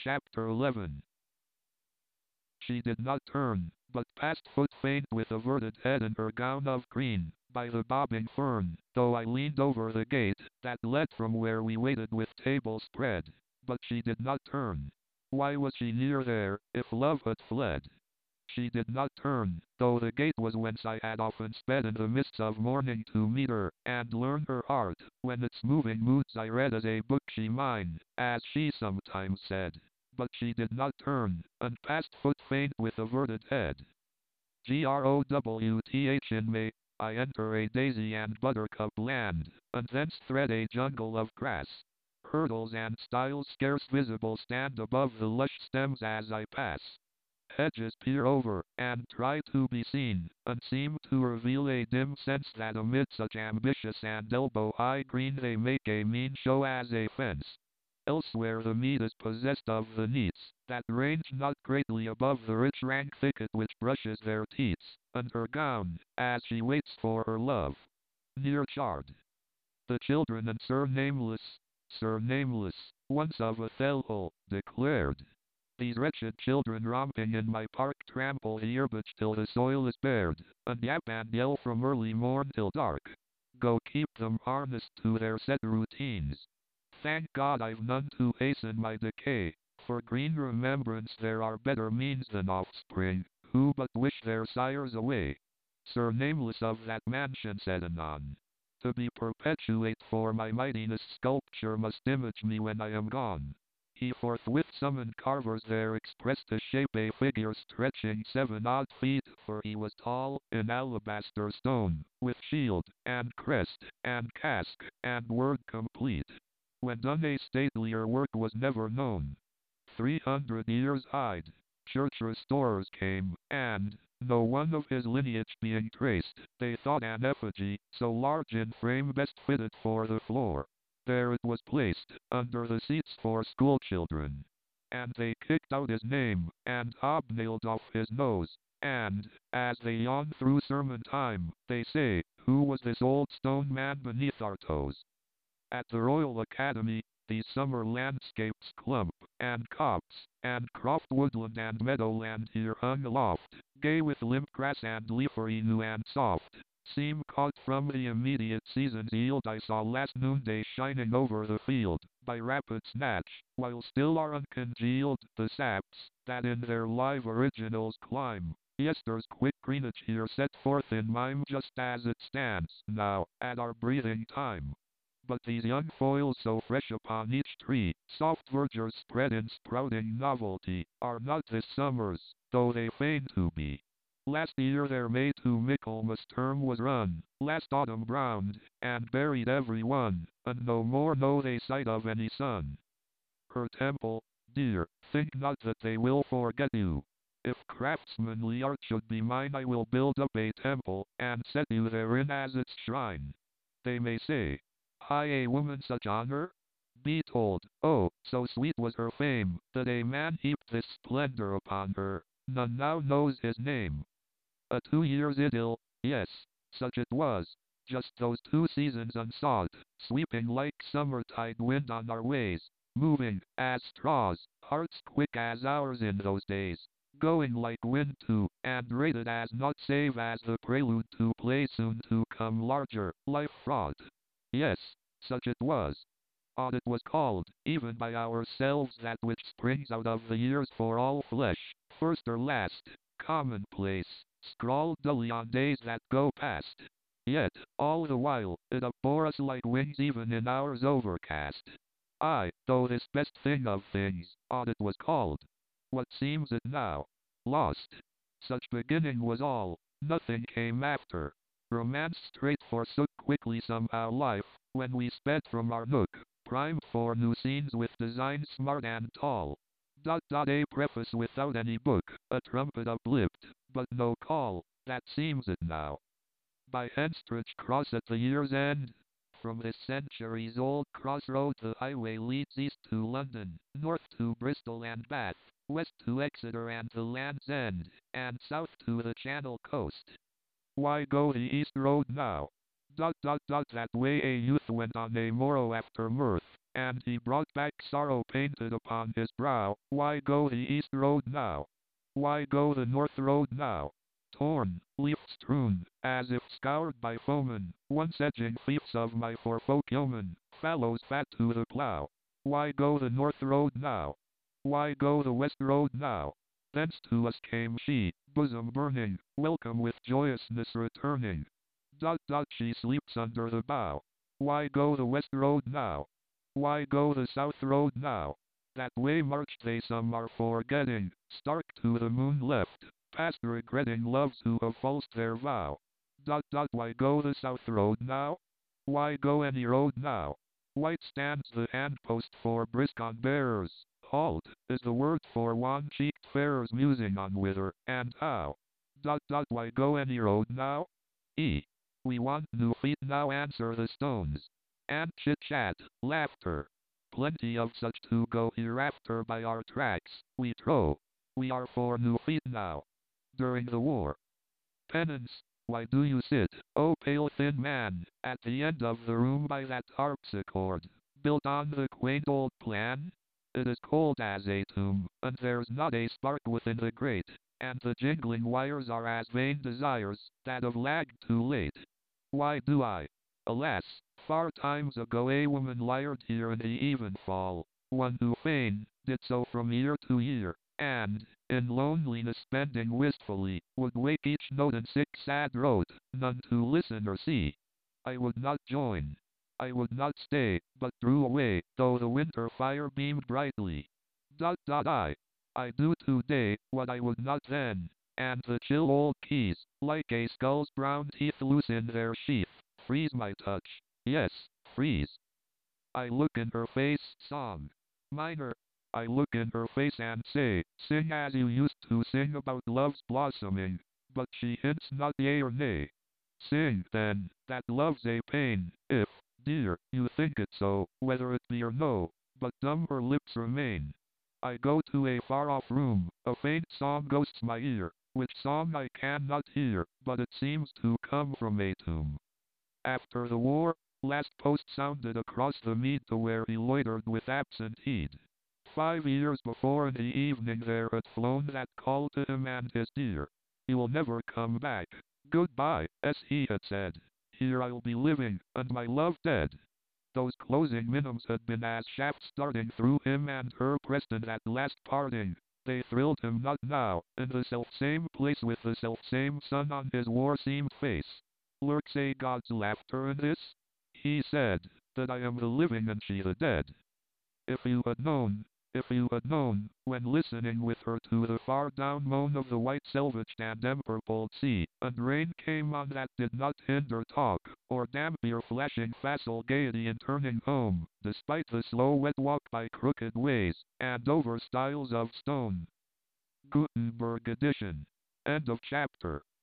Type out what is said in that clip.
Chapter 11. She did not turn, but passed foot faint with averted head in her gown of green, by the bobbing fern, though I leaned over the gate, that led from where we waited with table spread. But she did not turn. Why was she near there, if love had fled? She did not turn, though the gate was whence I had often sped in the mists of morning to meet her, and learn her heart, when its moving moods I read as a book she mine, as she sometimes said. But she did not turn, and passed foot faint with averted head. Growth in May, I enter a daisy and buttercup land, and thence thread a jungle of grass. Hurdles and stiles scarce visible stand above the lush stems as I pass. Hedges peer over, and try to be seen, and seem to reveal a dim sense that amid such ambitious and elbow-high green they make a mean show as a fence. Elsewhere the mead is possessed of the neats, that range not greatly above the rich rank thicket which brushes their teats, and her gown, as she waits for her love, near charred. The children and Sir Nameless, once of Othello, declared. These wretched children romping in my park trample the herbage till the soil is bared, and yap and yell from early morn till dark. Go keep them harnessed to their set routines. Thank God I've none to hasten my decay, for green remembrance there are better means than offspring, who but wish their sires away. Sir Nameless of that mansion said anon. To be perpetuate for my mightiness sculpture must image me when I am gone. He forthwith summoned carvers there expressed to shape a figure stretching 7 odd feet, for he was tall, in alabaster stone, with shield, and crest, and casque, and word complete. When done a statelier work was never known. 300 years hide, church restorers came, and, no one of his lineage being traced, they thought an effigy, so large in frame best fitted for the floor. There it was placed, under the seats for schoolchildren. And they kicked out his name, and hobnailed off his nose, and, as they yawn through sermon time, they say, who was this old stone man beneath our toes? At the Royal Academy, these summer landscapes clump, and copse, and croft woodland and meadowland here hung aloft, gay with limp grass and leafery new and soft, seem caught from the immediate season's yield I saw last noonday shining over the field, by rapid snatch, while still are uncongealed the saps, that in their live originals climb. Yester's quick greenage here set forth in mime just as it stands now, at our breathing time. But these young foils so fresh upon each tree, soft verdures spread in sprouting novelty, are not this summer's, though they feign to be. Last year their May to Michaelmas term was run, last autumn browned, and buried every one, and no more know they sight of any sun. Her temple, dear, think not that they will forget you. If craftsmanly art should be mine I will build up a temple, and set you therein as its shrine. They may say, high a woman such honor? Be told, oh, so sweet was her fame, that a man heaped this splendor upon her, none now knows his name. A 2 years idyll, yes, such it was, just those 2 seasons unsought, sweeping like summertide wind on our ways, moving, as straws, hearts quick as ours in those days, going like wind too, and rated as naught save as the prelude to play soon to come larger, life-fraught. Yes, such it was. Odd it was called, even by ourselves, that which springs out of the years for all flesh, first or last, commonplace, scrawled dully on days that go past. Yet, all the while, it upbore us like wings even in hours overcast. Aye, though this best thing of things, odd it was called. What seems it now? Lost. Such beginning was all, nothing came after. Romance straight forsook quickly somehow life, when we sped from our nook, primed for new scenes with designs smart and tall. A preface without any book, a trumpet uplift, but no call, that seems it now. By Henstridge Cross at the year's end, from this centuries old crossroad the highway leads east to London, north to Bristol and Bath, west to Exeter and the Land's End, and south to the Channel coast. Why go the east road now? That way a youth went on a morrow after mirth, and he brought back sorrow painted upon his brow. Why go the east road now? Why go the north road now? Torn, leaf-strewn, as if scoured by foemen, once edging fiefs of my forefolk yeomen, fallows fat to the plough. Why go the north road now? Why go the west road now? Thence to us came she, bosom burning, welcome with joyousness returning. She sleeps under the bough. Why go the west road now? Why go the south road now? That way marched they, some are forgetting, stark to the moon left, past regretting loves who have falsed their vow. Why go the south road now? Why go any road now? White stands the handpost for brisk on bearers. Halt is the word for wan-cheeked farers musing on whither and how. Why go any road now? We want new feet now, answer the stones. And chit-chat, laughter. Plenty of such to go hereafter by our tracks, we trow. We are for new feet now. During the war. Penance, why do you sit, O pale thin man, at the end of the room by that harpsichord, built on the quaint old plan? It is cold as a tomb, and there's not a spark within the grate, and the jingling wires are as vain desires, that have lagged too late. Why do I? Alas, far times ago a woman lired here in the evenfall, one who fain did so from year to year, and, in loneliness spending wistfully, would wake each note in sick sad rote, none to listen or see. I would not join. I would not stay, but drew away, though the winter fire beamed brightly. I do today what I would not then, and the chill old keys, like a skull's brown teeth loose in their sheath, freeze my touch. Yes, freeze. I look in her face, song. Minor. I look in her face and say, sing as you used to sing about love's blossoming, but she hints not yea or nay. Sing, then, that love's a pain, if, dear, you think it so, whether it be or no, but dumb her lips remain. I go to a far-off room, a faint song ghosts my ear, which song I cannot hear, but it seems to come from a tomb. After the war, last post sounded across the mead to where he loitered with absent heed. 5 years before in the evening there had flown that call to him and his dear. He will never come back. Goodbye, as he had said. Here I'll be living, and my love dead. Those closing minims had been as shafts darting through him and her breast in that last parting. They thrilled him not now, in the self-same place with the self-same sun on his war-seamed face. Lurks a God's laughter in this? He said, that I am the living and she the dead. If you had known, when listening with her to the far down moan of the white selvaged and empurpled sea, and rain came on that did not hinder talk, or damp your flashing facile gaiety in turning home, despite the slow wet walk by crooked ways, and over stiles of stone. Gutenberg edition. End of chapter.